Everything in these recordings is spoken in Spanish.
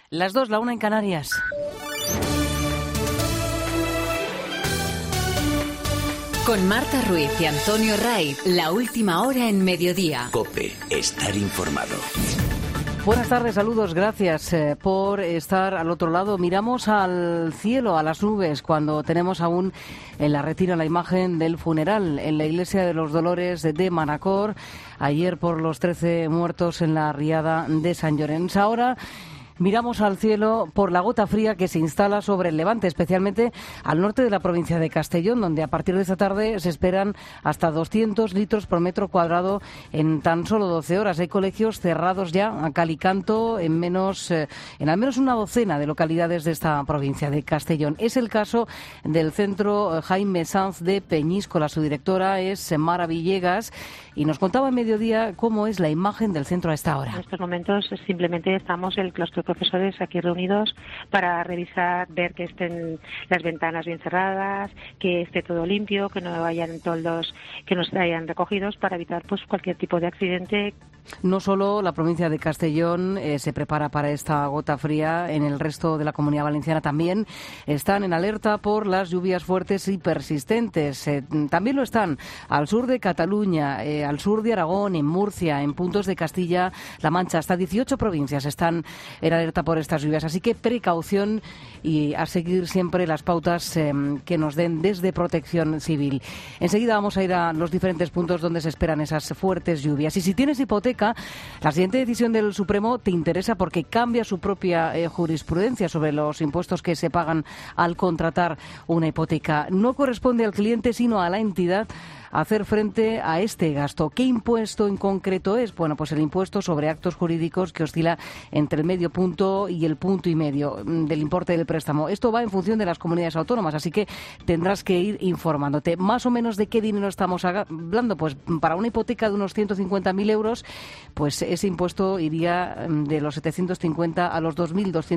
Las 2, la 1 en Canarias. Con Marta Ruiz y Antonio Raiz, la última hora en Mediodía. COPE, estar informado. Buenas tardes, saludos, gracias por estar al otro lado. Miramos al cielo, a las nubes, cuando tenemos aún en la retira la imagen del funeral en la Iglesia de los Dolores de Manacor, ayer por los 13 muertos en la riada de Sant Llorenç. Ahora miramos al cielo por la gota fría que se instala sobre el Levante, especialmente al norte de la provincia de Castellón, donde a partir de esta tarde se esperan hasta 200 litros por metro cuadrado en tan solo 12 horas. Hay colegios cerrados ya a cal y canto en al menos una docena de localidades de esta provincia de Castellón. Es el caso del centro Jaime Sanz de Peñíscola. Su directora es Mara Villegas y nos contaba en Mediodía cómo es la imagen del centro a esta hora. En estos momentos simplemente estamos el claustro de profesores aquí reunidos para revisar, ver que estén las ventanas bien cerradas, que esté todo limpio, que no hayan toldos que no se hayan recogidos, para evitar pues cualquier tipo de accidente. No solo la provincia de Castellón se prepara para esta gota fría, en el resto de la Comunidad Valenciana también están en alerta por las lluvias fuertes y persistentes. También lo están al sur de Cataluña, al sur de Aragón, en Murcia, en puntos de Castilla-La Mancha. Hasta 18 provincias están en alerta por estas lluvias. Así que precaución y a seguir siempre las pautas que nos den desde Protección Civil. Enseguida vamos a ir a los diferentes puntos donde se esperan esas fuertes lluvias. Y si tienes hipoteca, la siguiente decisión del Supremo te interesa porque cambia su propia jurisprudencia sobre los impuestos que se pagan al contratar una hipoteca. No corresponde al cliente, sino a la entidad hacer frente a este gasto. ¿Qué impuesto en concreto es? Bueno, pues el impuesto sobre actos jurídicos, que oscila entre el medio punto y el punto y medio del importe del préstamo. Esto va en función de las comunidades autónomas, así que tendrás que ir informándote. Más o menos de qué dinero estamos hablando. Pues para una hipoteca de unos 150.000 euros, pues ese impuesto iría de los 750 a los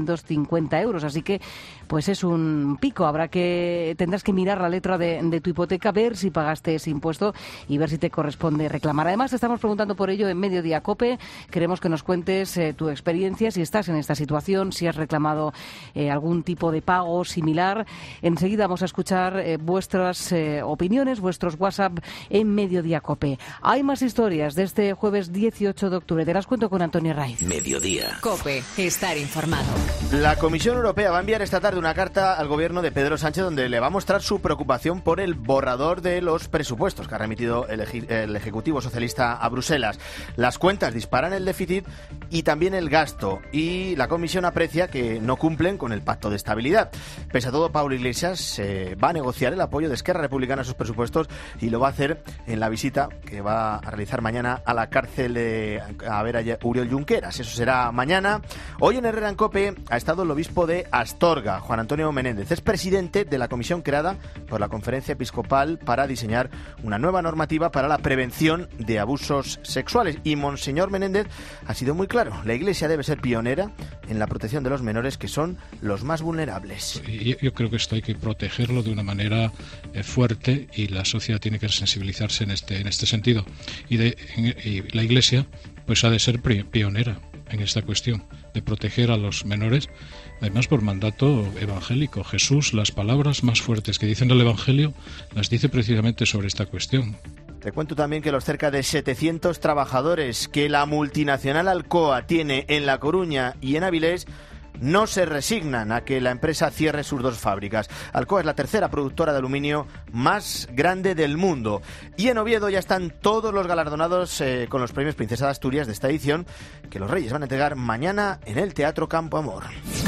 2.250 euros. Así que pues es un pico. Tendrás que mirar la letra de tu hipoteca, ver si pagaste ese impuesto y ver si te corresponde reclamar. Además, te estamos preguntando por ello en Mediodía COPE. Queremos que nos cuentes tu experiencia, si estás en esta situación, si has reclamado algún tipo de pago similar. Enseguida vamos a escuchar vuestras opiniones, vuestros WhatsApp en Mediodía COPE. Hay más historias de este jueves 18 de octubre. Te las cuento con Antonio Raiz. Mediodía. COPE, estar informado. La Comisión Europea va a enviar esta tarde una carta al gobierno de Pedro Sánchez donde le va a mostrar su preocupación por el borrador de los presupuestos que ha remitido el Ejecutivo Socialista a Bruselas. Las cuentas disparan el déficit y también el gasto, y la Comisión aprecia que no cumplen con el Pacto de Estabilidad. Pese a todo, Pablo Iglesias va a negociar el apoyo de Esquerra Republicana a sus presupuestos y lo va a hacer en la visita que va a realizar mañana a la cárcel a ver a Oriol Junqueras. Eso será mañana. Hoy en Herrera en COPE ha estado el obispo de Astorga, Juan Antonio Menéndez. Es presidente de la comisión creada por la Conferencia Episcopal para diseñar una nueva normativa para la prevención de abusos sexuales. Y Monseñor Menéndez ha sido muy claro: la Iglesia debe ser pionera en la protección de los menores, que son los más vulnerables. Yo creo que esto hay que protegerlo de una manera fuerte, y la sociedad tiene que sensibilizarse en este sentido. Y la Iglesia pues ha de ser pionera en esta cuestión de proteger a los menores, además por mandato evangélico. Jesús, las palabras más fuertes que dicen el Evangelio, las dice precisamente sobre esta cuestión. Te cuento también que los cerca de 700 trabajadores que la multinacional Alcoa tiene en La Coruña y en Avilés no se resignan a que la empresa cierre sus dos fábricas. Alcoa es la tercera productora de aluminio más grande del mundo. Y en Oviedo ya están todos los galardonados con los premios Princesa de Asturias de esta edición, que los Reyes van a entregar mañana en el Teatro Campo Amor.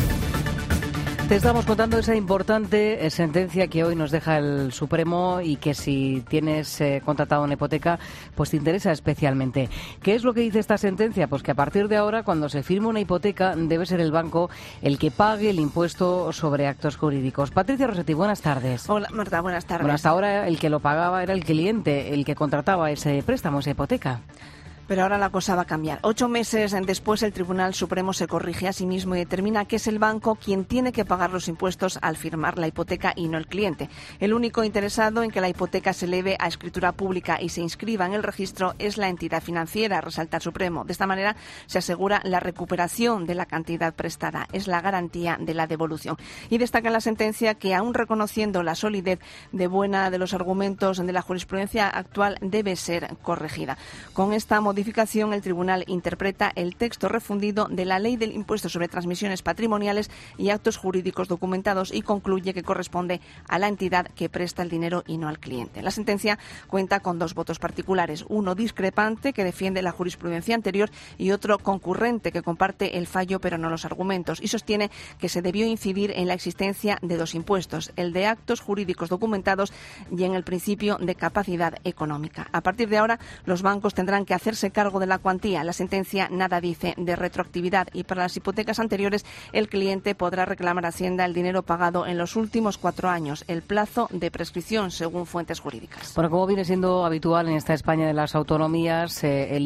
Te estamos contando esa importante sentencia que hoy nos deja el Supremo, y que si tienes contratado una hipoteca, pues te interesa especialmente. ¿Qué es lo que dice esta sentencia? Pues que a partir de ahora, cuando se firme una hipoteca, debe ser el banco el que pague el impuesto sobre actos jurídicos. Patricia Rossetti, buenas tardes. Hola, Marta, buenas tardes. Bueno, hasta ahora el que lo pagaba era el cliente, el que contrataba ese préstamo, esa hipoteca. Pero ahora la cosa va a cambiar. 8 meses después, el Tribunal Supremo se corrige a sí mismo y determina que es el banco quien tiene que pagar los impuestos al firmar la hipoteca y no el cliente. El único interesado en que la hipoteca se eleve a escritura pública y se inscriba en el registro es la entidad financiera, resalta el Supremo. De esta manera se asegura la recuperación de la cantidad prestada. Es la garantía de la devolución. Y destaca en la sentencia que, aún reconociendo la solidez de buena de los argumentos de la jurisprudencia actual, debe ser corregida. Con esta modificación, el Tribunal interpreta el texto refundido de la Ley del Impuesto sobre Transmisiones Patrimoniales y Actos Jurídicos Documentados y concluye que corresponde a la entidad que presta el dinero y no al cliente. La sentencia cuenta con 2 votos particulares, uno discrepante que defiende la jurisprudencia anterior y otro concurrente que comparte el fallo pero no los argumentos y sostiene que se debió incidir en la existencia de 2 impuestos, el de actos jurídicos documentados y en el principio de capacidad económica. A partir de ahora, los bancos tendrán que hacerse cargo de la cuantía. La sentencia nada dice de retroactividad y para las hipotecas anteriores el cliente podrá reclamar a Hacienda el dinero pagado en los últimos 4 años, el plazo de prescripción según fuentes jurídicas. Bueno, como viene siendo habitual en esta España de las autonomías, este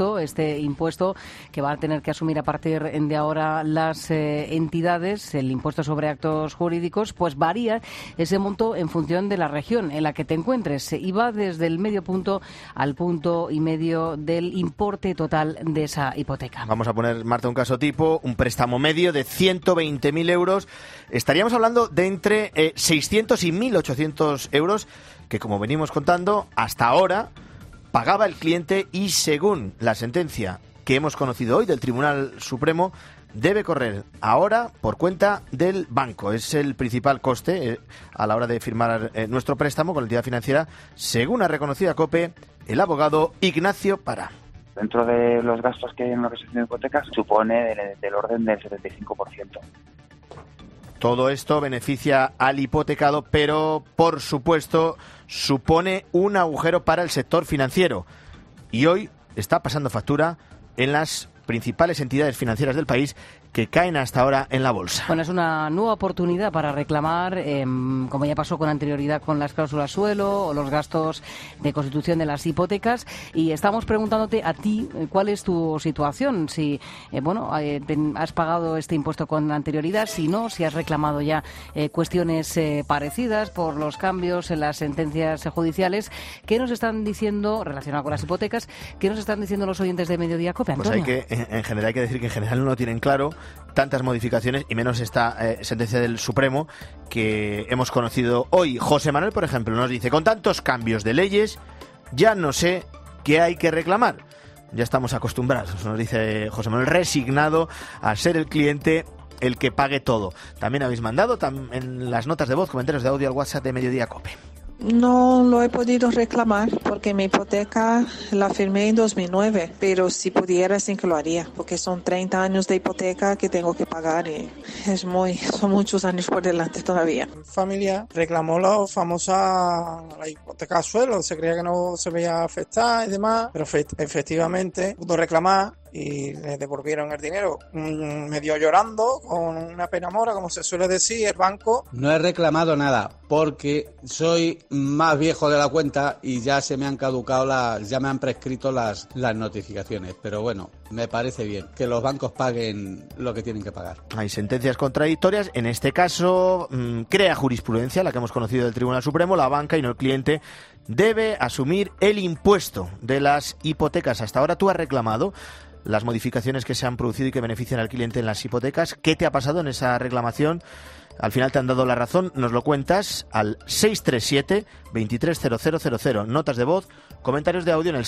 impuesto que van a tener que asumir a partir de ahora las entidades, el impuesto sobre actos jurídicos, pues varía ese monto en función de la región en la que te encuentres y va desde el medio punto al 1,5 del importe total de esa hipoteca. Vamos a poner, Marta, un caso tipo, un préstamo medio de 120.000 euros. Estaríamos hablando de entre 600 y 1.800 euros que, como venimos contando, hasta ahora pagaba el cliente y, según la sentencia que hemos conocido hoy del Tribunal Supremo, debe correr ahora por cuenta del banco. Es el principal coste a la hora de firmar nuestro préstamo con la entidad financiera, según ha reconocido a COPE el abogado Ignacio Pará. Dentro de los gastos que hay en la resolución de hipotecas supone del orden del 75%. Todo esto beneficia al hipotecado, pero, por supuesto, supone un agujero para el sector financiero. Y hoy está pasando factura en las principales entidades financieras del país que caen hasta ahora en la bolsa. Bueno, es una nueva oportunidad para reclamar, como ya pasó con anterioridad con las cláusulas suelo o los gastos de constitución de las hipotecas, y estamos preguntándote a ti cuál es tu situación, si has pagado este impuesto con anterioridad, si no, si has reclamado ya cuestiones parecidas por los cambios en las sentencias judiciales. ¿Qué nos están diciendo relacionado con las hipotecas? ¿Qué nos están diciendo los oyentes de Mediodía COPE, Antonio? Pues hay que decir que en general no tienen claro tantas modificaciones y menos esta sentencia del Supremo que hemos conocido hoy. José Manuel, por ejemplo, nos dice: con tantos cambios de leyes ya no sé qué hay que reclamar. Ya estamos acostumbrados, nos dice José Manuel, resignado a ser el cliente el que pague todo. También habéis mandado en las notas de voz comentarios de audio al WhatsApp de Mediodía COPE. No lo he podido reclamar porque mi hipoteca la firmé en 2009, pero si pudiera sí que lo haría, porque son 30 años de hipoteca que tengo que pagar y son muchos años por delante todavía. Mi familia reclamó la hipoteca al suelo, se creía que no se veía afectada y demás, pero efectivamente pudo reclamar y le devolvieron el dinero, medio llorando, con una pena mora, como se suele decir, el banco. No he reclamado nada porque soy más viejo de la cuenta y ya se me han caducado ya me han prescrito las notificaciones, pero bueno, me parece bien que los bancos paguen lo que tienen que pagar. Hay sentencias contradictorias, en este caso crea jurisprudencia, la que hemos conocido del Tribunal Supremo, la banca y no el cliente debe asumir el impuesto de las hipotecas. Hasta ahora tú has reclamado las modificaciones que se han producido y que benefician al cliente en las hipotecas. ¿Qué te ha pasado en esa reclamación? Al final te han dado la razón, nos lo cuentas al 637-230000. Notas de voz, comentarios de audio en el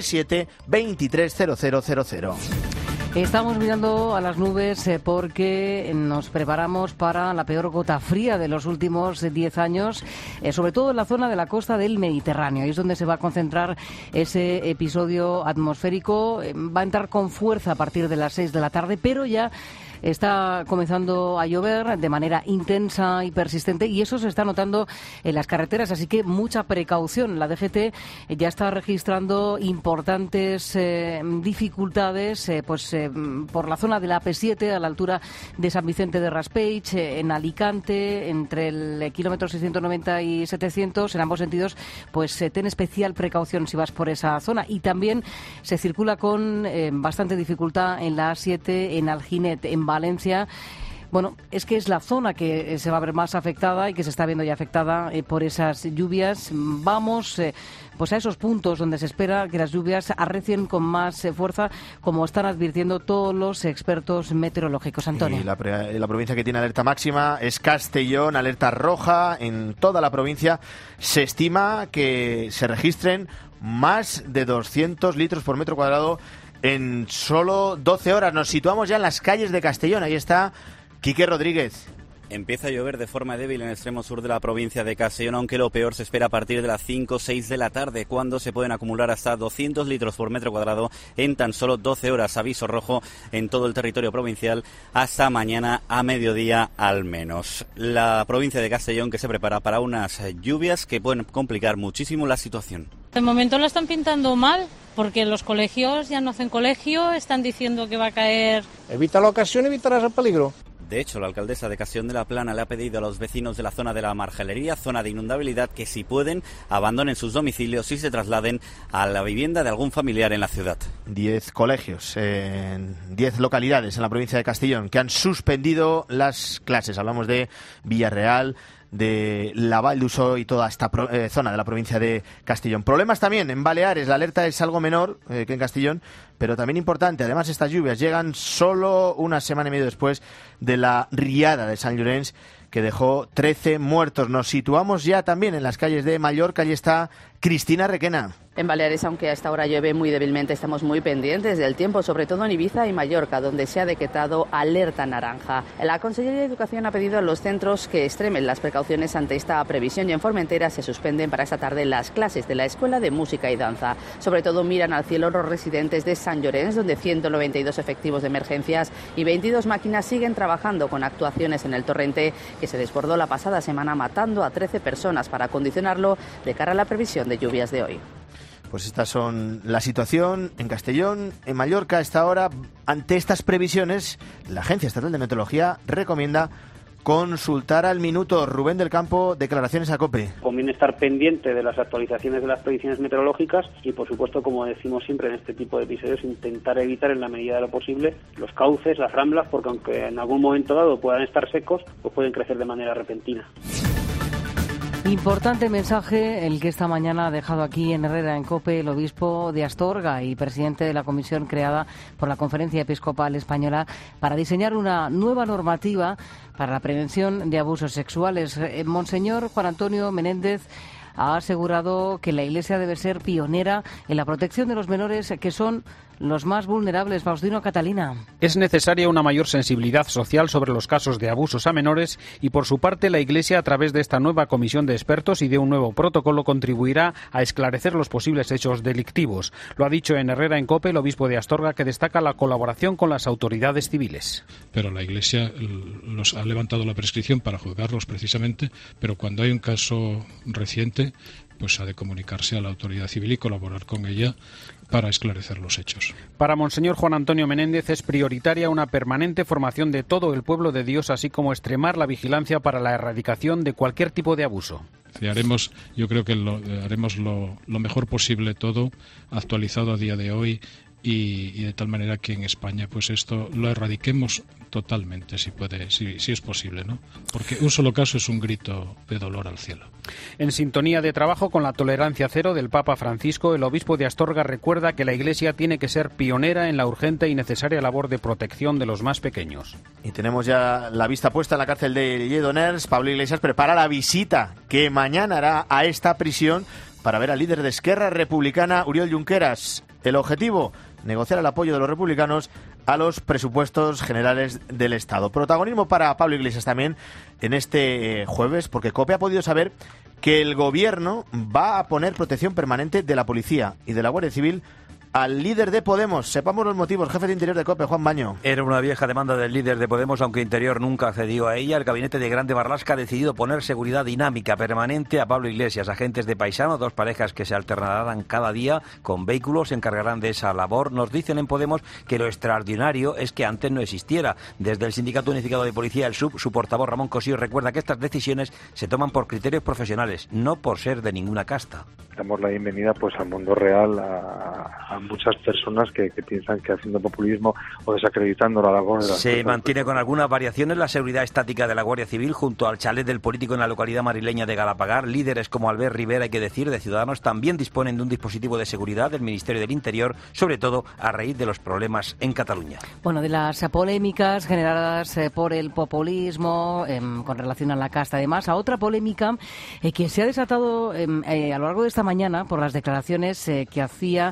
637-230000. Estamos mirando a las nubes porque nos preparamos para la peor gota fría de los últimos 10 años, sobre todo en la zona de la costa del Mediterráneo. Ahí es donde se va a concentrar ese episodio atmosférico. Va a entrar con fuerza a partir de las 6 de la tarde, pero ya Está comenzando a llover de manera intensa y persistente y eso se está notando en las carreteras, así que mucha precaución. La DGT ya está registrando importantes dificultades por la zona de la AP7 a la altura de San Vicente de Raspeig, en Alicante, entre el kilómetro 690 y 700, en ambos sentidos, pues ten especial precaución si vas por esa zona. Y también se circula con bastante dificultad en la A7 en Alginet, en Valencia. Bueno, es que es la zona que se va a ver más afectada y que se está viendo ya afectada por esas lluvias. Vamos pues a esos puntos donde se espera que las lluvias arrecien con más fuerza, como están advirtiendo todos los expertos meteorológicos. Antonio. Y la provincia que tiene alerta máxima es Castellón, alerta roja. En toda la provincia se estima que se registren más de 200 litros por metro cuadrado en solo 12 horas. Nos situamos ya en las calles de Castellón. Ahí está Quique Rodríguez. Empieza a llover de forma débil en el extremo sur de la provincia de Castellón, aunque lo peor se espera a partir de las 5 o 6 de la tarde, cuando se pueden acumular hasta 200 litros por metro cuadrado en tan solo 12 horas. Aviso rojo en todo el territorio provincial hasta mañana a mediodía al menos. La provincia de Castellón que se prepara para unas lluvias que pueden complicar muchísimo la situación. De momento lo están pintando mal, porque los colegios ya no hacen colegio, están diciendo que va a caer. Evita la ocasión, evitarás el peligro. De hecho, la alcaldesa de Castellón de la Plana le ha pedido a los vecinos de la zona de la Margelería, zona de inundabilidad, que si pueden abandonen sus domicilios y se trasladen a la vivienda de algún familiar en la ciudad. 10 colegios en 10 localidades en la provincia de Castellón que han suspendido las clases. Hablamos de Villarreal, de la Vall d'Uso y toda esta zona de la provincia de Castellón. Problemas también en Baleares. La alerta es algo menor que en Castellón, pero también importante. Además, estas lluvias llegan solo una semana y media después de la riada de Sant Llorenç, que dejó 13 muertos. Nos situamos ya también en las calles de Mallorca. Allí está Cristina Requena. En Baleares, aunque a esta hora llueve muy débilmente, estamos muy pendientes del tiempo, sobre todo en Ibiza y Mallorca, donde se ha decretado alerta naranja. La Consellería de Educación ha pedido a los centros que extremen las precauciones ante esta previsión y en Formentera se suspenden para esta tarde las clases de la Escuela de Música y Danza. Sobre todo miran al cielo los residentes de Sant Llorenç, donde 192 efectivos de emergencias y 22 máquinas siguen trabajando con actuaciones en el torrente que se desbordó la pasada semana matando a 13 personas para acondicionarlo de cara a la previsión de lluvias de hoy. Pues estas son la situación en Castellón, en Mallorca. A esta hora, ante estas previsiones, la Agencia Estatal de Meteorología recomienda consultar al minuto. Rubén del Campo, declaraciones a COPE. Conviene estar pendiente de las actualizaciones de las predicciones meteorológicas y, por supuesto, como decimos siempre en este tipo de episodios, intentar evitar en la medida de lo posible los cauces, las ramblas, porque aunque en algún momento dado puedan estar secos, pues pueden crecer de manera repentina. Importante mensaje el que esta mañana ha dejado aquí en Herrera en COPE el obispo de Astorga y presidente de la comisión creada por la Conferencia Episcopal Española para diseñar una nueva normativa para la prevención de abusos sexuales. Monseñor Juan Antonio Menéndez ha asegurado que la Iglesia debe ser pionera en la protección de los menores que son los más vulnerables. Faustino Catalina. Es necesaria una mayor sensibilidad social sobre los casos de abusos a menores y, por su parte, la Iglesia, a través de esta nueva comisión de expertos y de un nuevo protocolo, contribuirá a esclarecer los posibles hechos delictivos. Lo ha dicho en Herrera en COPE el obispo de Astorga, que destaca la colaboración con las autoridades civiles. Pero la Iglesia los ha levantado la prescripción para juzgarlos precisamente, pero cuando hay un caso reciente, pues ha de comunicarse a la autoridad civil y colaborar con ella para esclarecer los hechos. Para Monseñor Juan Antonio Menéndez es prioritaria una permanente formación de todo el pueblo de Dios, así como extremar la vigilancia para la erradicación de cualquier tipo de abuso. Yo creo que haremos lo mejor posible todo, actualizado a día de hoy, y de tal manera que en España pues esto lo erradiquemos totalmente, si es posible, ¿no? Porque un solo caso es un grito de dolor al cielo. En sintonía de trabajo con la tolerancia cero del Papa Francisco, el obispo de Astorga recuerda que la Iglesia tiene que ser pionera en la urgente y necesaria labor de protección de los más pequeños. Y tenemos ya la vista puesta en la cárcel de Lledoners. Pablo Iglesias prepara la visita que mañana hará a esta prisión para ver al líder de Esquerra Republicana, Oriol Junqueras. El objetivo: negociar el apoyo de los republicanos a los presupuestos generales del Estado. Protagonismo para Pablo Iglesias también en este jueves, porque COPE ha podido saber que el gobierno va a poner protección permanente de la policía y de la Guardia Civil al líder de Podemos. Sepamos los motivos. Jefe de Interior de COPE, Juan Baño. Era una vieja demanda del líder de Podemos, aunque Interior nunca accedió a ella. El gabinete de Grande Marlaska ha decidido poner seguridad dinámica permanente a Pablo Iglesias. Agentes de paisano, 2 parejas que se alternarán cada día con vehículos, se encargarán de esa labor. Nos dicen en Podemos que lo extraordinario es que antes no existiera. Desde el Sindicato Unificado de Policía, el SUB, su portavoz Ramón Cosío recuerda que estas decisiones se toman por criterios profesionales, no por ser de ninguna casta. Damos la bienvenida pues al mundo real a muchas personas que piensan que haciendo populismo o desacreditando la labor de las Se mantiene con algunas variaciones la seguridad estática de la Guardia Civil junto al chalet del político en la localidad madrileña de Galapagar. Líderes como Albert Rivera, hay que decir, de Ciudadanos, también disponen de un dispositivo de seguridad del Ministerio del Interior, sobre todo a raíz de los problemas en Cataluña. Bueno, de las polémicas generadas por el populismo con relación a la casta, además, a otra polémica que se ha desatado a lo largo de esta mañana por las declaraciones que hacía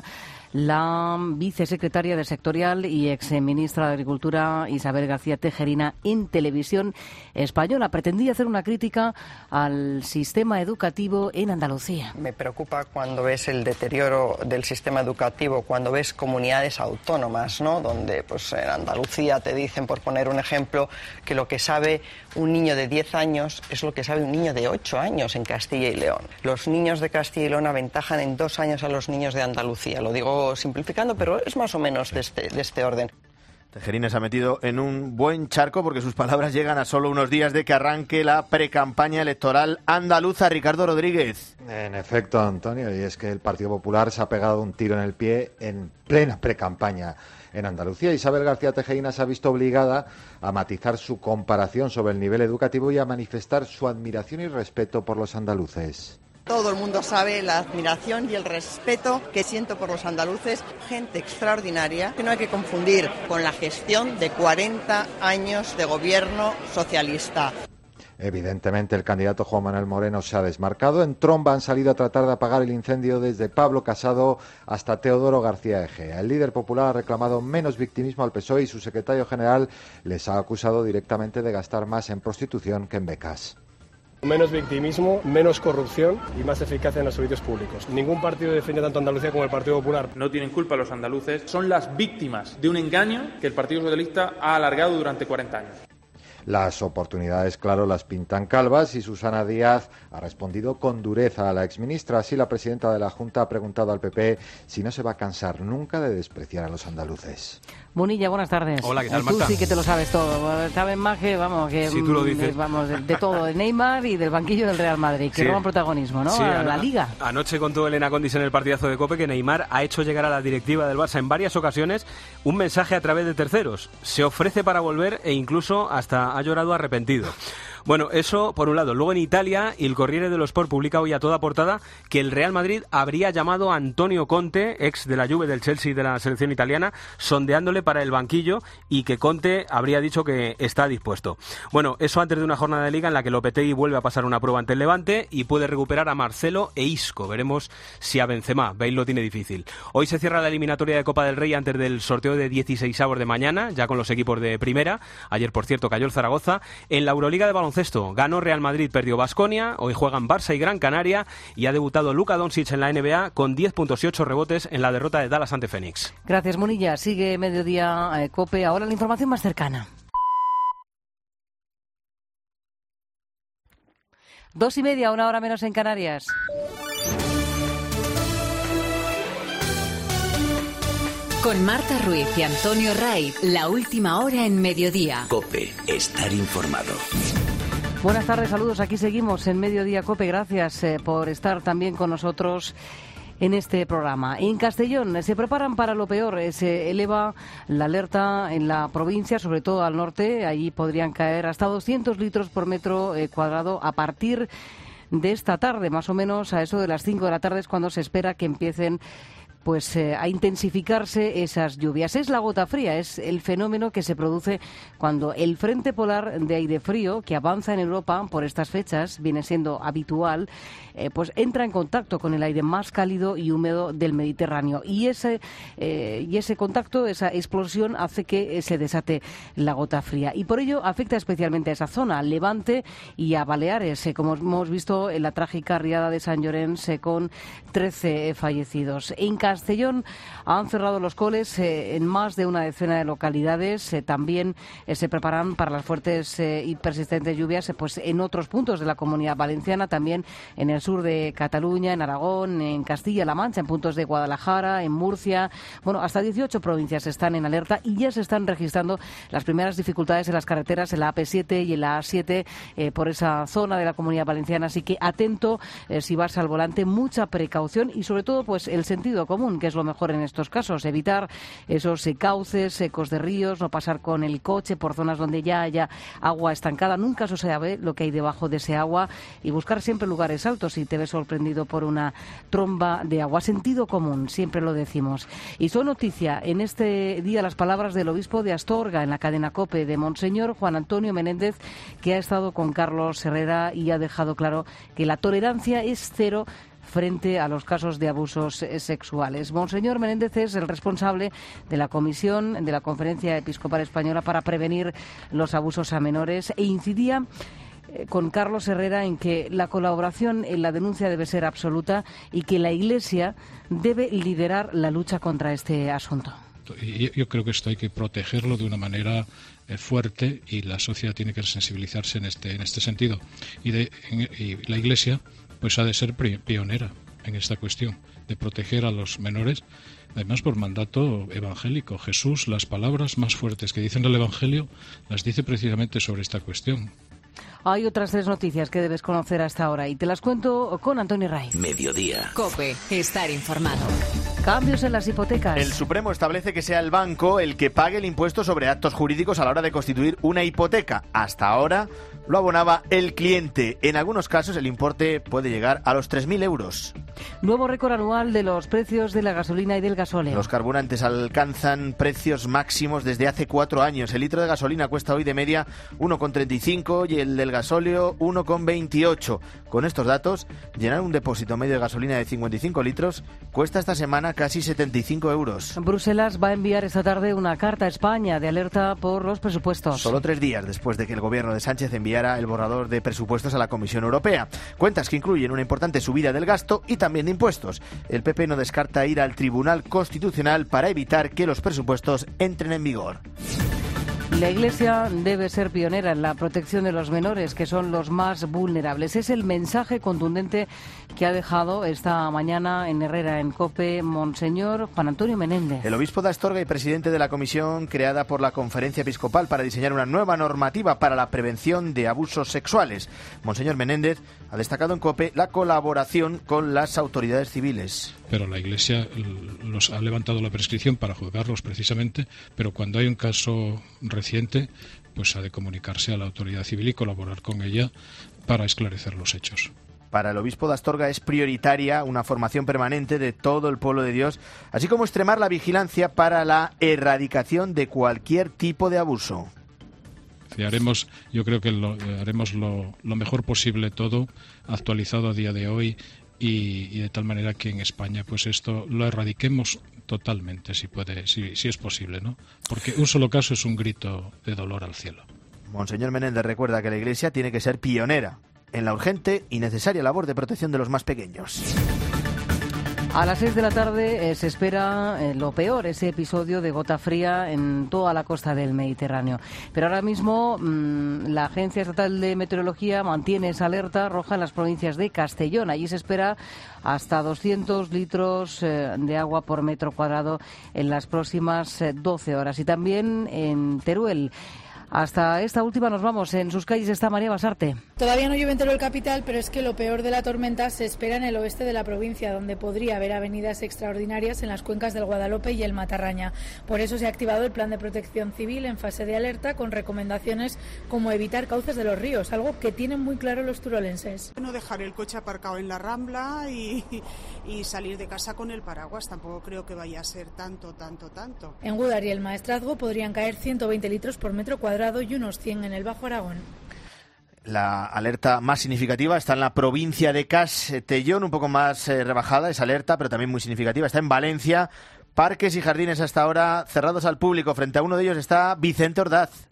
la vicesecretaria de Sectorial y exministra de Agricultura, Isabel García Tejerina, en Televisión Española. Pretendía hacer una crítica al sistema educativo en Andalucía. Me preocupa cuando ves el deterioro del sistema educativo, cuando ves comunidades autónomas, ¿no? Donde pues en Andalucía te dicen, por poner un ejemplo, que lo que sabe un niño de 10 años es lo que sabe un niño de 8 años en Castilla y León. Los niños de Castilla y León aventajan en 2 años a los niños de Andalucía. Lo digo simplificando, pero es más o menos de este orden. Tejerina se ha metido en un buen charco porque sus palabras llegan a solo unos días de que arranque la precampaña electoral andaluza. Ricardo Rodríguez. En efecto, Antonio, y es que el Partido Popular se ha pegado un tiro en el pie en plena precampaña en Andalucía. Isabel García Tejerina se ha visto obligada a matizar su comparación sobre el nivel educativo y a manifestar su admiración y respeto por los andaluces. Todo el mundo sabe la admiración y el respeto que siento por los andaluces, gente extraordinaria, que no hay que confundir con la gestión de 40 años de gobierno socialista. Evidentemente el candidato Juan Manuel Moreno se ha desmarcado. En tromba han salido a tratar de apagar el incendio desde Pablo Casado hasta Teodoro García Egea. El líder popular ha reclamado menos victimismo al PSOE y su secretario general les ha acusado directamente de gastar más en prostitución que en becas. Menos victimismo, menos corrupción y más eficacia en los servicios públicos. Ningún partido defiende tanto a Andalucía como el Partido Popular. No tienen culpa los andaluces, son las víctimas de un engaño que el Partido Socialista ha alargado durante 40 años. Las oportunidades, claro, las pintan calvas y Susana Díaz ha respondido con dureza a la exministra. Así, la presidenta de la Junta ha preguntado al PP si no se va a cansar nunca de despreciar a los andaluces. Munilla, buenas tardes. Hola, ¿qué tal, Marta? Tú sí que te lo sabes todo. Sabes más que, vamos, que si tú lo dices. Vamos, de todo, de Neymar y del banquillo del Real Madrid, que roban protagonismo, ¿no? Sí, a la Liga. Anoche contó Elena Condis en el partidazo de COPE que Neymar ha hecho llegar a la directiva del Barça en varias ocasiones un mensaje a través de terceros. Se ofrece para volver e incluso hasta ha llorado arrepentido. Bueno, eso por un lado. Luego en Italia, el Corriere dello Sport publica hoy a toda portada que el Real Madrid habría llamado a Antonio Conte, ex de la Juve, del Chelsea y de la selección italiana, sondeándole para el banquillo y que Conte habría dicho que está dispuesto. Bueno, eso antes de una jornada de Liga en la que Lopetegui vuelve a pasar una prueba ante el Levante y puede recuperar a Marcelo e Isco. Veremos si a Benzema. Bale lo tiene difícil. Hoy se cierra la eliminatoria de Copa del Rey antes del sorteo de 16avos de mañana, ya con los equipos de primera. Ayer, por cierto, cayó el Zaragoza. En la Euroliga de baloncesto ganó Real Madrid, perdió Baskonia. Hoy juegan Barça y Gran Canaria y ha debutado Luka Doncic en la NBA con 10 puntos y 8 rebotes en la derrota de Dallas ante Phoenix. Gracias, Munilla. Sigue Mediodía COPE. Ahora la información más cercana. 2:30, 1 hora menos en Canarias. Con Marta Ruiz y Antonio Ray, la última hora en Mediodía. COPE, estar informado. Buenas tardes, saludos. Aquí seguimos en Mediodía COPE. Gracias por estar también con nosotros en este programa. En Castellón se preparan para lo peor. Se eleva la alerta en la provincia, sobre todo al norte. Allí podrían caer hasta 200 litros por metro cuadrado a partir de esta tarde, más o menos a eso de las 5 de la tarde es cuando se espera que empiecen a intensificarse esas lluvias. Es la gota fría, es el fenómeno que se produce cuando el frente polar de aire frío que avanza en Europa por estas fechas, viene siendo habitual, pues entra en contacto con el aire más cálido y húmedo del Mediterráneo. Y ese contacto, esa explosión hace que se desate la gota fría. Y por ello afecta especialmente a esa zona, al Levante y a Baleares, como hemos visto en la trágica riada de Sant Llorenç con 13 fallecidos. En Castellón han cerrado los coles en más de una decena de localidades. También se preparan para las fuertes y persistentes lluvias pues en otros puntos de la Comunidad Valenciana, también en el sur de Cataluña, en Aragón, en Castilla-La Mancha, en puntos de Guadalajara, en Murcia. Bueno, hasta 18 provincias están en alerta y ya se están registrando las primeras dificultades en las carreteras, en la AP7 y en la A7 por esa zona de la Comunidad Valenciana. Así que atento si vas al volante, mucha precaución y sobre todo pues el sentido común, que es lo mejor en estos casos. Evitar esos cauces secos de ríos, no pasar con el coche por zonas donde ya haya agua estancada. Nunca se sabe lo que hay debajo de ese agua y buscar siempre lugares altos si te ves sorprendido por una tromba de agua. Sentido común, siempre lo decimos. Y son noticia en este día las palabras del obispo de Astorga en la cadena COPE, de Monseñor Juan Antonio Menéndez, que ha estado con Carlos Herrera y ha dejado claro que la tolerancia es cero frente a los casos de abusos sexuales. Monseñor Menéndez es el responsable de la comisión de la Conferencia Episcopal Española para prevenir los abusos a menores e incidía con Carlos Herrera en que la colaboración en la denuncia debe ser absoluta y que la Iglesia debe liderar la lucha contra este asunto. Yo creo que esto hay que protegerlo de una manera fuerte y la sociedad tiene que sensibilizarse en este sentido. Y la Iglesia pues ha de ser pionera en esta cuestión de proteger a los menores, además por mandato evangélico. Jesús, las palabras más fuertes que dicen el Evangelio, las dice precisamente sobre esta cuestión. Hay otras 3 noticias que debes conocer hasta ahora y te las cuento con Antonio Raiz. Mediodía. COPE, estar informado. Cambios en las hipotecas. El Supremo establece que sea el banco el que pague el impuesto sobre actos jurídicos a la hora de constituir una hipoteca. Hasta ahora lo abonaba el cliente. En algunos casos el importe puede llegar a los 3.000 euros. Nuevo récord anual de los precios de la gasolina y del gasóleo. Los carburantes alcanzan precios máximos desde hace 4 años. El litro de gasolina cuesta hoy de media 1,35 y el del gasóleo 1,28. Con estos datos, llenar un depósito medio de gasolina de 55 litros cuesta esta semana casi 75 euros. Bruselas va a enviar esta tarde una carta a España de alerta por los presupuestos. Solo 3 días después de que el gobierno de Sánchez enviara el borrador de presupuestos a la Comisión Europea. Cuentas que incluyen una importante subida del gasto y también de impuestos. El PP no descarta ir al Tribunal Constitucional para evitar que los presupuestos entren en vigor. La Iglesia debe ser pionera en la protección de los menores, que son los más vulnerables. Es el mensaje contundente que ha dejado esta mañana en Herrera, en COPE, Monseñor Juan Antonio Menéndez. El obispo de Astorga y presidente de la comisión creada por la Conferencia Episcopal para diseñar una nueva normativa para la prevención de abusos sexuales. Monseñor Menéndez ha destacado en COPE la colaboración con las autoridades civiles. Pero la Iglesia los ha levantado la prescripción para juzgarlos precisamente, pero cuando hay un caso reciente, pues ha de comunicarse a la autoridad civil y colaborar con ella para esclarecer los hechos. Para el obispo de Astorga es prioritaria una formación permanente de todo el pueblo de Dios, así como extremar la vigilancia para la erradicación de cualquier tipo de abuso. Yo creo que haremos lo mejor posible todo, actualizado a día de hoy, y de tal manera que en España pues esto lo erradiquemos totalmente, si es posible, ¿no? Porque un solo caso es un grito de dolor al cielo. Monseñor Menéndez recuerda que la Iglesia tiene que ser pionera en la urgente y necesaria labor de protección de los más pequeños. A las 6 de la tarde se espera lo peor, ese episodio de gota fría en toda la costa del Mediterráneo. Pero ahora mismo la Agencia Estatal de Meteorología mantiene esa alerta roja en las provincias de Castellón. Allí se espera hasta 200 litros de agua por metro cuadrado en las próximas 12 horas. Y también en Teruel. Hasta esta última nos vamos. En sus calles está María Basarte. Todavía no llueve en Teruel capital, pero es que lo peor de la tormenta se espera en el oeste de la provincia, donde podría haber avenidas extraordinarias en las cuencas del Guadalope y el Matarraña. Por eso se ha activado el plan de protección civil en fase de alerta, con recomendaciones como evitar cauces de los ríos, algo que tienen muy claro los turolenses. No dejar el coche aparcado en la Rambla y salir de casa con el paraguas. Tampoco creo que vaya a ser tanto. En Gúdar y el Maestrazgo podrían caer 120 litros por metro cuadrado y unos 100 en el Bajo Aragón. La alerta más significativa está en la provincia de Castellón, un poco más rebajada esa alerta, pero también muy significativa. Está en Valencia. Parques y jardines hasta ahora cerrados al público. Frente a uno de ellos está Vicente Ordaz.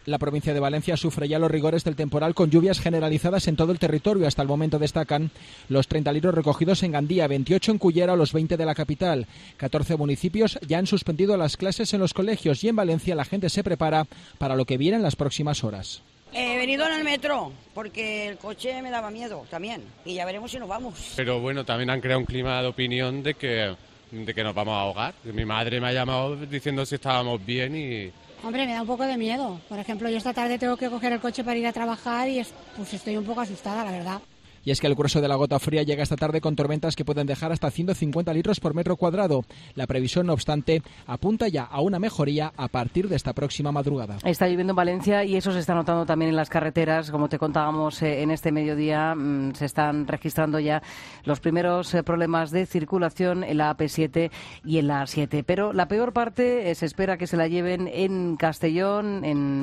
La provincia de Valencia sufre ya los rigores del temporal con lluvias generalizadas en todo el territorio. Hasta el momento destacan los 30 litros recogidos en Gandía, 28 en Cullera o los 20 de la capital. 14 municipios ya han suspendido las clases en los colegios y en Valencia la gente se prepara para lo que viene en las próximas horas. He venido en el metro porque el coche me daba miedo también y ya veremos si nos vamos. Pero bueno, también han creado un clima de opinión de que nos vamos a ahogar. Mi madre me ha llamado diciendo si estábamos bien y... Hombre, me da un poco de miedo. Por ejemplo, yo esta tarde tengo que coger el coche para ir a trabajar y pues estoy un poco asustada, la verdad. Y es que el grueso de la gota fría llega esta tarde con tormentas que pueden dejar hasta 150 litros por metro cuadrado. La previsión, no obstante, apunta ya a una mejoría a partir de esta próxima madrugada. Está lloviendo en Valencia y eso se está notando también en las carreteras. Como te contábamos en este mediodía, se están registrando ya los primeros problemas de circulación en la AP7 y en la A7. Pero la peor parte se espera que se la lleven en Castellón,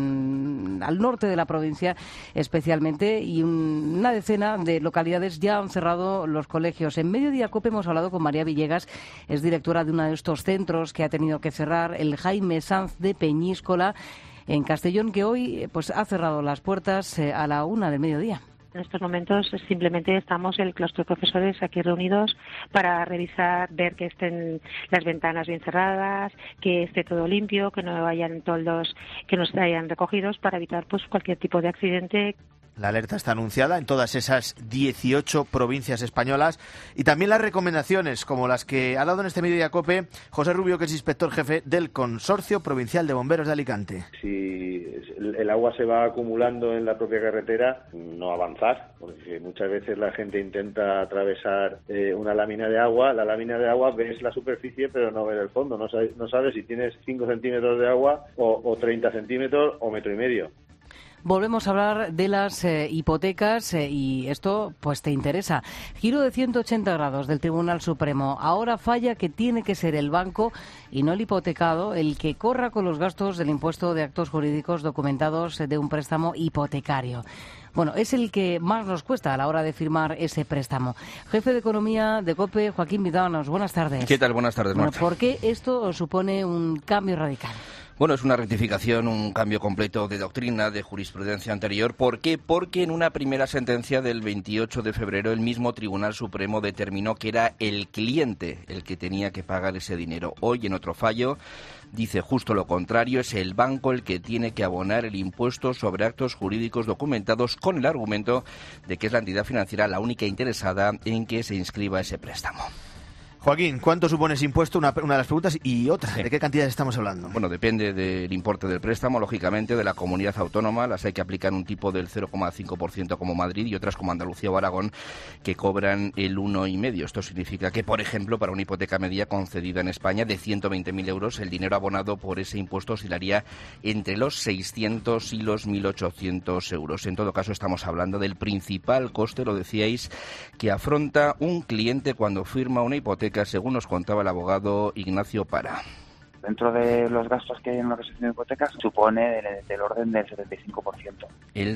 al norte de la provincia especialmente, y una decena de localidades ya han cerrado los colegios. En Mediodía COPE hemos hablado con María Villegas, es directora de uno de estos centros que ha tenido que cerrar, el Jaime Sanz de Peñíscola, en Castellón, que hoy pues ha cerrado las puertas a la 1 del mediodía. En estos momentos simplemente estamos el claustro de profesores aquí reunidos para revisar, ver que estén las ventanas bien cerradas, que esté todo limpio, que no hayan toldos que no se hayan recogidos para evitar pues cualquier tipo de accidente. La alerta está anunciada en todas esas 18 provincias españolas y también las recomendaciones, como las que ha dado en este Mediodía COPE José Rubio, que es inspector jefe del Consorcio Provincial de Bomberos de Alicante. Si el agua se va acumulando en la propia carretera, no avanzar, porque muchas veces la gente intenta atravesar una lámina de agua. La lámina de agua ves la superficie pero no ves el fondo, no sabes si tienes 5 centímetros de agua o 30 centímetros o metro y medio. Volvemos a hablar de las hipotecas y esto pues te interesa. Giro de 180 grados del Tribunal Supremo. Ahora falla que tiene que ser el banco y no el hipotecado el que corra con los gastos del impuesto de actos jurídicos documentados de un préstamo hipotecario. Bueno, es el que más nos cuesta a la hora de firmar ese préstamo. Jefe de Economía de COPE, Joaquín Vidanos, buenas tardes. ¿Qué tal? Buenas tardes, Marta. ¿Por qué esto supone un cambio radical? Bueno, es una rectificación, un cambio completo de doctrina, de jurisprudencia anterior. ¿Por qué? Porque en una primera sentencia del 28 de febrero el mismo Tribunal Supremo determinó que era el cliente el que tenía que pagar ese dinero. Hoy, en otro fallo, dice justo lo contrario, es el banco el que tiene que abonar el impuesto sobre actos jurídicos documentados con el argumento de que es la entidad financiera la única interesada en que se inscriba ese préstamo. Joaquín, ¿cuánto supone ese impuesto? Una de las preguntas. Y otra, ¿de qué cantidades estamos hablando? Bueno, depende del importe del préstamo, lógicamente, de la comunidad autónoma. Las hay que aplicar un tipo del 0,5% como Madrid y otras como Andalucía o Aragón que cobran el 1,5%. Esto significa que, por ejemplo, para una hipoteca media concedida en España de 120.000 euros, el dinero abonado por ese impuesto oscilaría entre los 600 y los 1.800 euros. En todo caso, estamos hablando del principal coste, lo decíais, que afronta un cliente cuando firma una hipoteca, según nos contaba el abogado Ignacio Para. Dentro de los gastos que hay en la resolución de hipotecas, supone del orden del 75%. El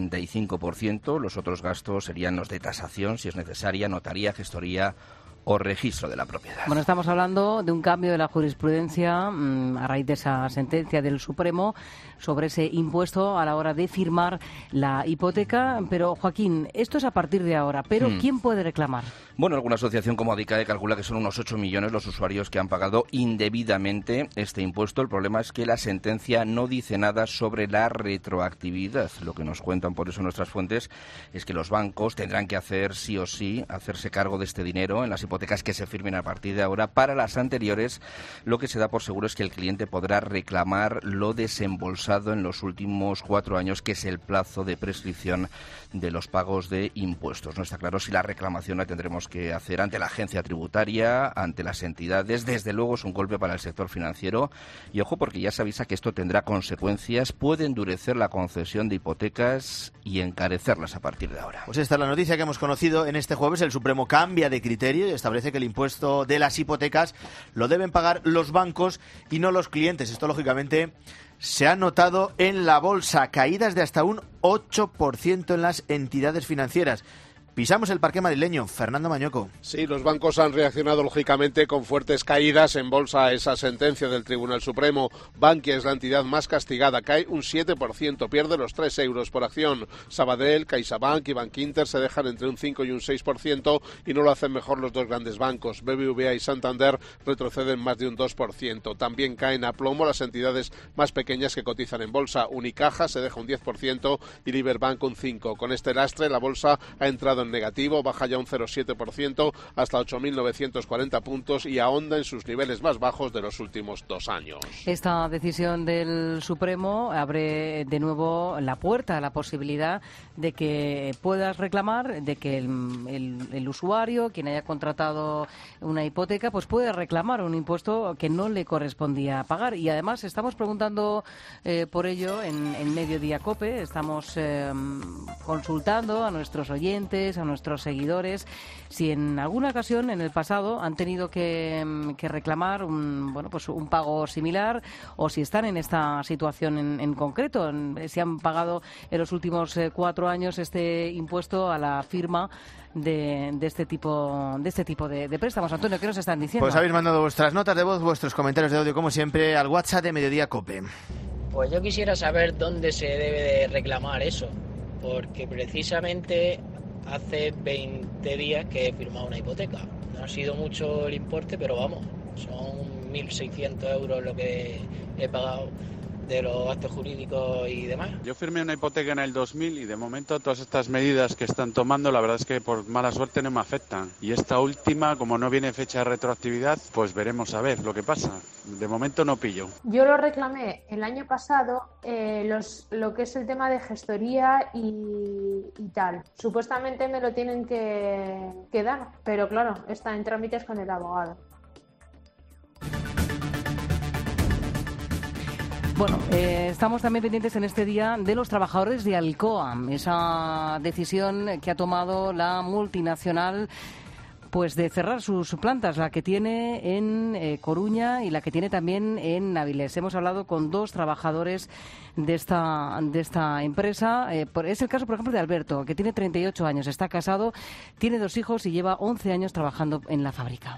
75%, los otros gastos serían los de tasación, si es necesaria, notaría, gestoría o registro de la propiedad. Bueno, estamos hablando de un cambio de la jurisprudencia a raíz de esa sentencia del Supremo sobre ese impuesto a la hora de firmar la hipoteca. Pero, Joaquín, esto es a partir de ahora. ¿Pero quién puede reclamar? Bueno, alguna asociación como Adicae calcula que son unos 8 millones los usuarios que han pagado indebidamente este impuesto. El problema es que la sentencia no dice nada sobre la retroactividad. Lo que nos cuentan por eso nuestras fuentes es que los bancos tendrán que hacer sí o sí, hacerse cargo de este dinero en las hipotecas que se firmen a partir de ahora. Para las anteriores, lo que se da por seguro es que el cliente podrá reclamar lo desembolsado en los últimos 4 años, que es el plazo de prescripción de los pagos de impuestos. No está claro si la reclamación la tendremos que hacer ante la agencia tributaria, ante las entidades. Desde luego es un golpe para el sector financiero. Y ojo, porque ya se avisa que esto tendrá consecuencias. Puede endurecer la concesión de hipotecas y encarecerlas a partir de ahora. Pues esta es la noticia que hemos conocido en este jueves. El Supremo cambia de criterio y establece que el impuesto de las hipotecas lo deben pagar los bancos y no los clientes. Esto, lógicamente, se ha notado en la bolsa. Caídas de hasta un 8% en las entidades financieras. Pisamos el parqué madrileño. Fernando Mañoco. Sí, los bancos han reaccionado lógicamente con fuertes caídas en bolsa a esa sentencia del Tribunal Supremo. Bankia es la entidad más castigada, cae un 7%, pierde los 3 euros por acción. Sabadell, CaixaBank y Bankinter se dejan entre un 5 y un 6% y no lo hacen mejor los dos grandes bancos. BBVA y Santander retroceden más de un 2%. También caen a plomo las entidades más pequeñas que cotizan en bolsa. Unicaja se deja un 10% y Liberbank un 5%. Con este lastre la bolsa ha entrado en negativo, baja ya un 0,7% hasta 8.940 puntos y ahonda en sus niveles más bajos de los últimos 2 años. Esta decisión del Supremo abre de nuevo la puerta a la posibilidad de que puedas reclamar, de que el usuario, quien haya contratado una hipoteca, pues puede reclamar un impuesto que no le correspondía pagar. Y además estamos preguntando por ello en Mediodía COPE, estamos consultando a nuestros oyentes, a nuestros seguidores, si en alguna ocasión en el pasado han tenido que reclamar un pago similar, o si están en esta situación en concreto, si han pagado en los últimos 4 años este impuesto a la firma de este tipo de préstamos. Antonio, ¿qué nos están diciendo? Pues habéis mandado vuestras notas de voz, vuestros comentarios de audio, como siempre, al WhatsApp de Mediodía COPE. Pues yo quisiera saber dónde se debe de reclamar eso, porque precisamente hace 20 días que he firmado una hipoteca. No ha sido mucho el importe, pero vamos, son 1.600 euros lo que he pagado de los gastos jurídicos y demás. Yo firmé una hipoteca en el 2000 y de momento todas estas medidas que están tomando, la verdad es que por mala suerte no me afectan. Y esta última, como no viene fecha de retroactividad, pues veremos a ver lo que pasa. De momento no pillo. Yo lo reclamé el año pasado, lo que es el tema de gestoría y tal. Supuestamente me lo tienen que dar, pero claro, está en trámites con el abogado. Bueno, estamos también pendientes en este día de los trabajadores de Alcoa, esa decisión que ha tomado la multinacional pues de cerrar sus plantas, la que tiene en Coruña y la que tiene también en Avilés. Hemos hablado con 2 trabajadores de esta empresa. Es el caso, por ejemplo, de Alberto, que tiene 38 años, está casado, tiene 2 hijos y lleva 11 años trabajando en la fábrica.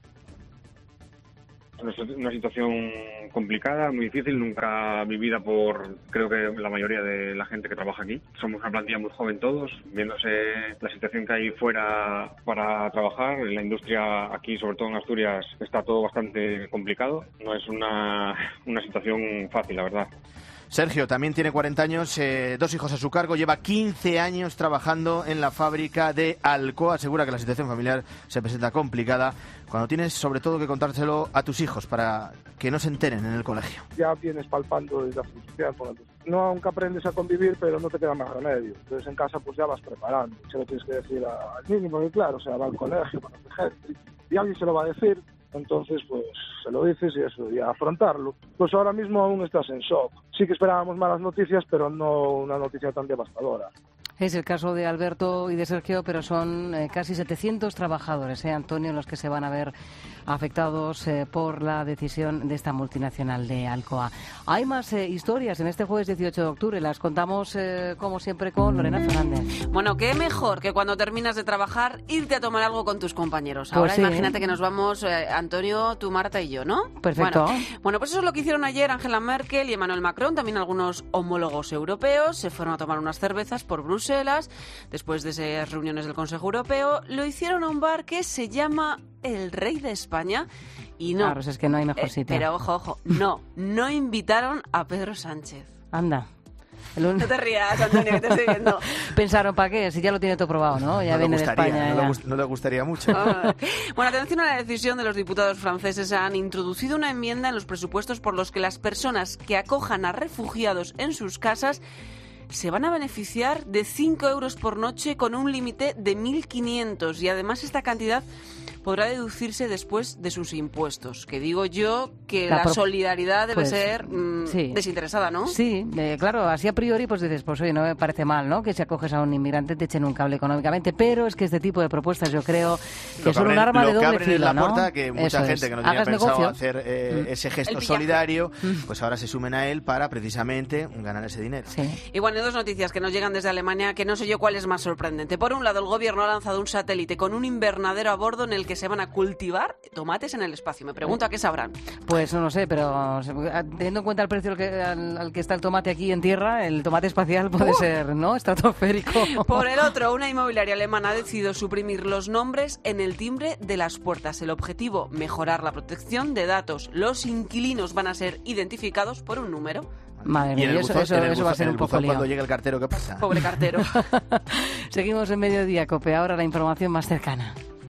Una situación complicada, muy difícil, nunca vivida por, creo que la mayoría de la gente que trabaja aquí. Somos una plantilla muy joven todos, viéndose la situación que hay fuera para trabajar. En la industria aquí, sobre todo en Asturias, está todo bastante complicado. No es una situación fácil, la verdad. Sergio también tiene 40 años, 2 hijos a su cargo, lleva 15 años trabajando en la fábrica de Alcoa. Asegura que la situación familiar se presenta complicada cuando tienes sobre todo que contárselo a tus hijos para que no se enteren en el colegio. Ya vienes palpando desde hace mucho tiempo. No aunque aprendes a convivir, pero no te queda más remedio. Entonces en casa pues ya vas preparando. Se lo tienes que decir al niño, porque claro, o sea, va al colegio, va a gente, y alguien se lo va a decir. Entonces, pues, se lo dices y eso, y a afrontarlo. Pues ahora mismo aún estás en shock. Sí que esperábamos malas noticias, pero no una noticia tan devastadora. Es el caso de Alberto y de Sergio, pero son casi 700 trabajadores, Antonio, los que se van a ver afectados por la decisión de esta multinacional de Alcoa. Hay más historias en este jueves 18 de octubre. Las contamos, como siempre, con Lorena Fernández. Bueno, qué mejor que cuando terminas de trabajar irte a tomar algo con tus compañeros. Pues ahora sí, imagínate que nos vamos, Antonio, tú, Marta y yo, ¿no? Perfecto. Bueno, pues eso es lo que hicieron ayer Angela Merkel y Emmanuel Macron, también algunos homólogos europeos. Se fueron a tomar unas cervezas por Bruselas. Después de esas reuniones del Consejo Europeo, lo hicieron a un bar que se llama El Rey de España. Y no, claro, es que no hay mejor sitio. Pero ojo, no invitaron a Pedro Sánchez. Anda. No te rías, Antonio, que te estoy viendo. Pensaron, ¿para qué? Si ya lo tiene todo probado, ¿no? Ya no viene de España. No le gustaría mucho. Bueno, atención a la decisión de los diputados franceses. Han introducido una enmienda en los presupuestos por los que las personas que acojan a refugiados en sus casas se van a beneficiar de 5 euros por noche con un límite de 1.500. Y además esta cantidad podrá deducirse después de sus impuestos. Que digo yo que la solidaridad debe ser desinteresada, ¿no? Sí, claro, así a priori pues dices, pues oye, no me parece mal, ¿no? Que si acoges a un inmigrante te echen un cable económicamente, pero es que este tipo de propuestas yo creo que son un arma de doble filo, la ¿no? puerta que mucha gente que no tenía pensado hacer ese gesto solidario, pues ahora se sumen a él para precisamente ganar ese dinero. Y bueno, hay dos noticias que nos llegan desde Alemania que no sé yo cuál es más sorprendente. Por un lado, el gobierno ha lanzado un satélite con un invernadero a bordo en el que se van a cultivar tomates en el espacio. Me pregunto a qué sabrán. Pues no lo sé, pero teniendo en cuenta el precio al que está el tomate aquí en tierra, el tomate espacial puede ser, ¿no? Estratosférico. Por el otro, una inmobiliaria alemana ha decidido suprimir los nombres en el timbre de las puertas. El objetivo, mejorar la protección de datos. Los inquilinos van a ser identificados por un número. Madre mía, eso va a ser un poco lío. Cuando llegue el cartero, ¿qué pasa? Pobre cartero. Seguimos en Mediodía, COPE. Ahora la información más cercana.